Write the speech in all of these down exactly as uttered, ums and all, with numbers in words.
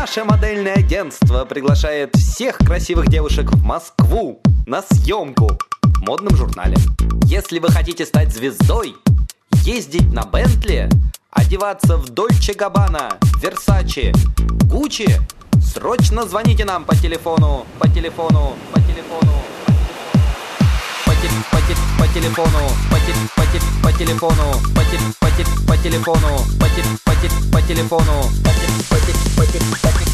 Наше модельное агентство приглашает всех красивых девушек в Москву на съемку в модном журнале. Если вы хотите стать звездой, ездить на Бентли, одеваться в Дольче Габбана, Версачи, Гуччи, срочно звоните нам по телефону, по телефону, по телефону, по, те, по, те, по телефону, по, те, по, те, по телефону, по, те, по, те, по телефону, по, те, по, те, по телефону, по, те, по, те, по, те, по, те.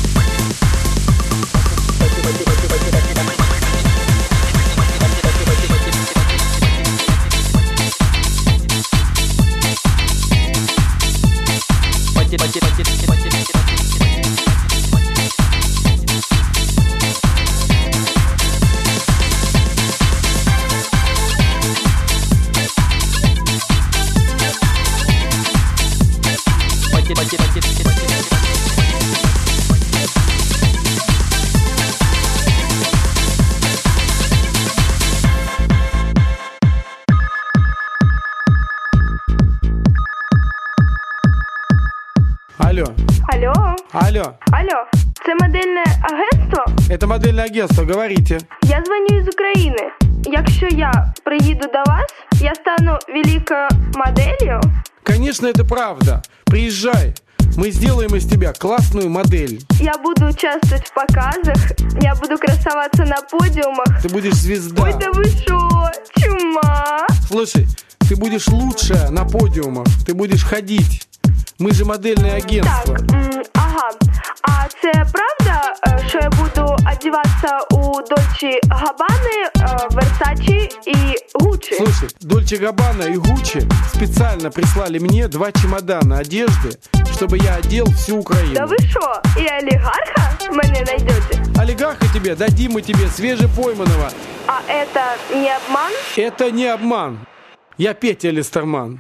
Алло. Алло. Алло. Алло. Це модельне агентство? Это модельное агентство, говорите. Я дзвоню із України. Якщо я приїду до вас, я стану великою моделлю? Конечно, это правда. Приезжай. Мы сделаем из тебя классную модель. Я буду участвовать в показах, я буду красоваться на подиумах. Ты будешь звезда. Ой, да вы шо? Чума? Слушай, ты будешь лучшая на подиумах. Ты будешь ходить. Мы же модельное агентство. Так, м, ага. А це правда, е, що я буду одягатися у Дольче Габбани, е, Версачи и Гуччи? Слушай, Дольче Габбана и Гуччи специально прислали мне два чемодана одежды, чтобы я одел всю Украину. Да вы шо? И олигарха мене найдете? Олигарха тебе дадим мы тебе свежепойманного. А это не обман? Это не обман. Я Петя Листерман.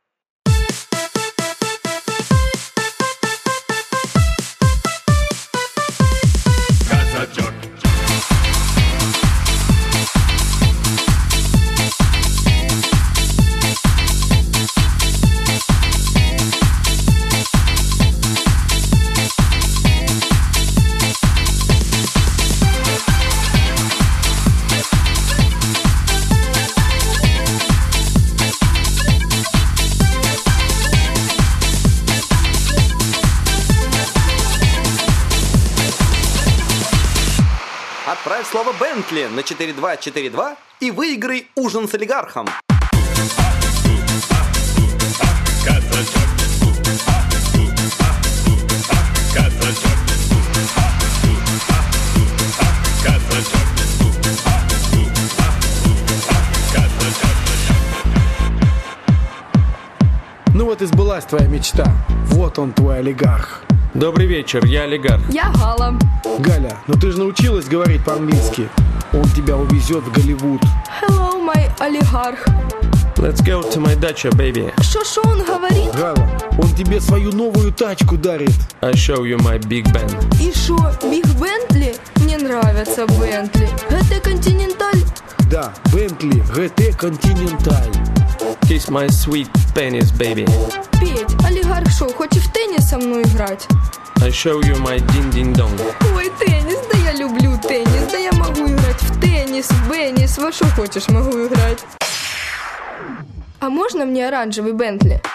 Отправь слово «Бентли» на четыре два четыре два и выиграй ужин с олигархом. Ну вот и сбылась твоя мечта. Вот он, твой олигарх. Добрый вечер, я олигарх. Я Гала. Галя, ну ты же научилась говорить по-английски. Он тебя увезет в Голливуд. Hello, my олигарх. Let's go to my dacha, baby. Что, что он говорит? Гала, он тебе свою новую тачку дарит. I show you my big band. И шо, Биг Бентли? Мне нравится Бентли. Это Континенталь. Да, Бентли джи ти Continental. Kiss my sweet penis, baby. Петь, олигарх шо, хочешь в теннис со мной играть? I show you my ding-ding-dong. Ой, теннис, да я люблю теннис. Да я могу играть в теннис, в беннис, во что хочешь могу играть. А можно мне оранжевый Бентли?